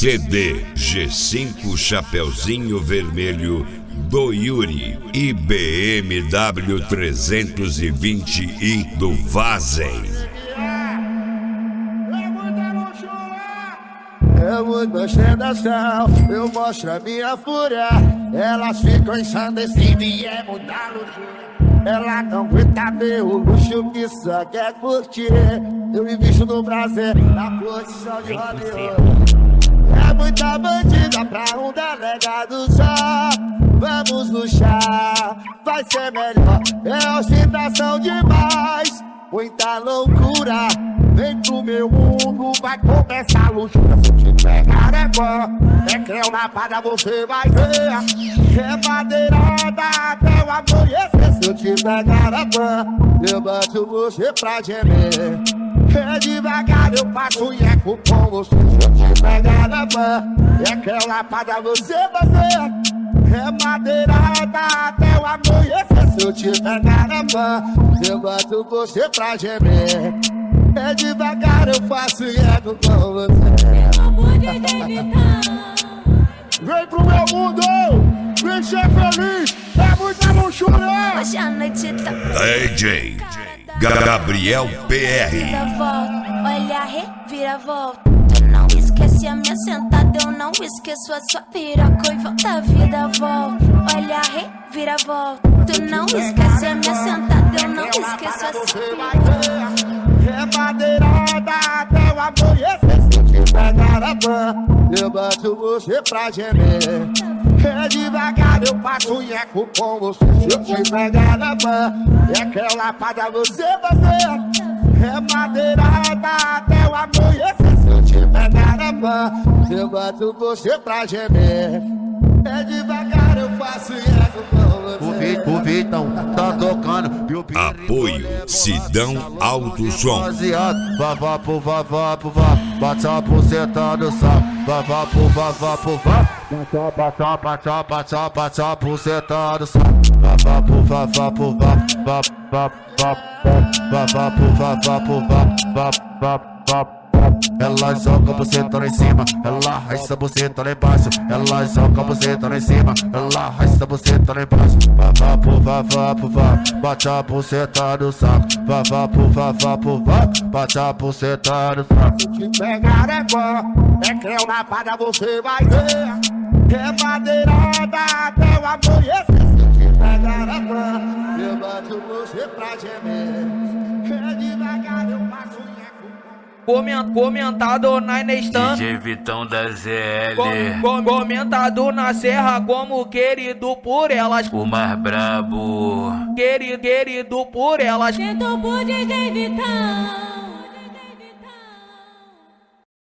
CD G5 Chapeuzinho Vermelho do Yuri e BMW 320i do Vazen. Eu mudo a ostentação, eu mostro a minha fúria. Elas ficam ensandecidas e é muita luxúria. Ela não aguenta ver o luxo que só quer curtir. Eu me visto no prazer, na posição de Hollywood. É muita bandida pra um delegado só. Vamos luxar, vai ser melhor. É ostentação demais, muita loucura. Vem pro meu mundo, vai começar a luxúria. Se te pegar é bom, é creu na parada você vai ver. É madeirada até o amanhecer. Se eu te pegar é bom, eu bato você pra gemer. É devagar, eu passo nheco com você. Se eu te pegar é bom, é creu na parada você vai ver. É madeirada até o amanhecer. Se eu te pegar é bom, eu bato você pra gemer. É devagar, eu faço ego com você. Vem pro meu mundo, vem ser feliz. É muita luxúria. Hoje a noite tá DJ Gabriel PR. Olha, reviravolta. Tu não esquece a minha sentada, eu não esqueço a sua piroca e volta a vida volta. Olha, reviravolta. Tu não esquece a minha sentada, eu não esqueço a sua piroca. É madeirada até o amanhecer. Se eu te pegar a pan, eu bato você pra gemer. É devagar, eu passo nheco com você. Se eu te pegar a pan, é aquela lapada você vai ver. É madeirada até o amanhecer. Se eu te pegar a pan, eu bato você pra gemer. É devagar, eu faço ego com você. O Vitão tá tocando. Apoio Sidão Alto Som. Vavá pro vavá pro vá. Bate a buceta do sal. Vavá pro vavá pro vá. Bate a buceta do sal. Vavá pro vavá pro vá. Vavá pro vavá pro vá. Ela joga a buceta lá em cima, ela arrasta a buceta lá embaixo. Ela joga a buceta lá em cima, ela arrasta a buceta lá embaixo. Vavá pro vavá pro vá, bate a buceta no saco. Vavá pro vavá pro vá, bate a buceta no saco. Se te pegar é bom, é creu na parada você vai ver. É madeirada até o amanhecer. Se te pegar é bom, eu bato você pra gemer. É devagar, eu passo nheco. Comentado na Inestan, DJ Vitão da ZL, comentado na Serra como querido por elas, o mais brabo, querido por elas. Quem topou DJ Vitão?